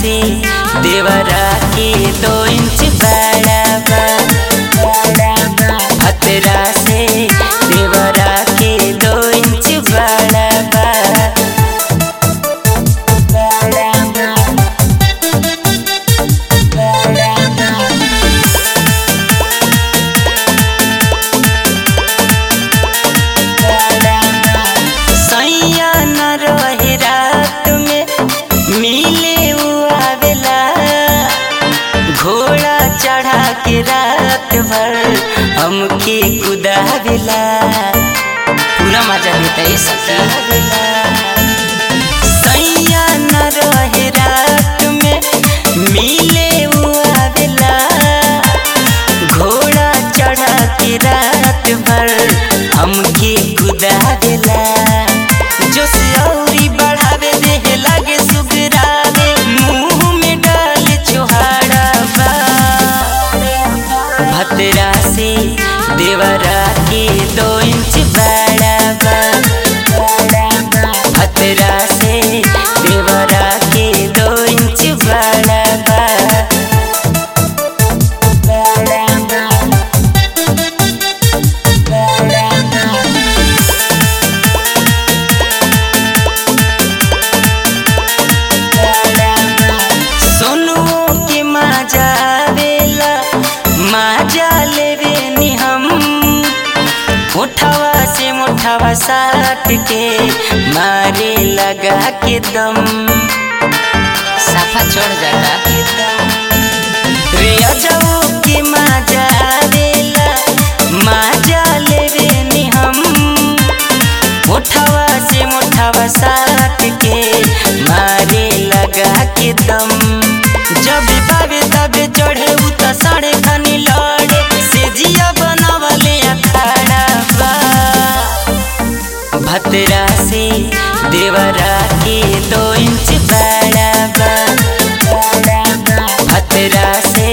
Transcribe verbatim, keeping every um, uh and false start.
से देवरा के दो इंच बड़ा बा। भतरा से देवरा के दो इंच बड़ा बा। सैया न रहे रात में मिले आवेला, घोड़ा चढ़ा के रात भर हमके कुदावेला। पूरा मजा लेता है सखी। सैया न रहे रात में मिले आवेला, घोड़ा चढ़ा के रात भर हमके कुदावेला। जो सियारी बढ़ावे देह लागे सुगरावे, मुंह में डाल छोहाड़ा बा। भतरा से देवरा के दो इंच बड़ा बा। भतरा से देवरा के दो इंच बड़ा बा। मुठावा से मुठावा साट के मारे लगा के दम, साफा छोड़ जाता रे। अजाओ के माजा आवेला, माजा लेवे नी हम। मुठावा से मुठावा साट के मारे लगा के दम। जब बाबे तबे चढ़े उता साढ़े खानी लड़े, से जिया बनावले अखाड़ा बा। भतरा से देवरा के दो इंच बड़ा बा। भतरा से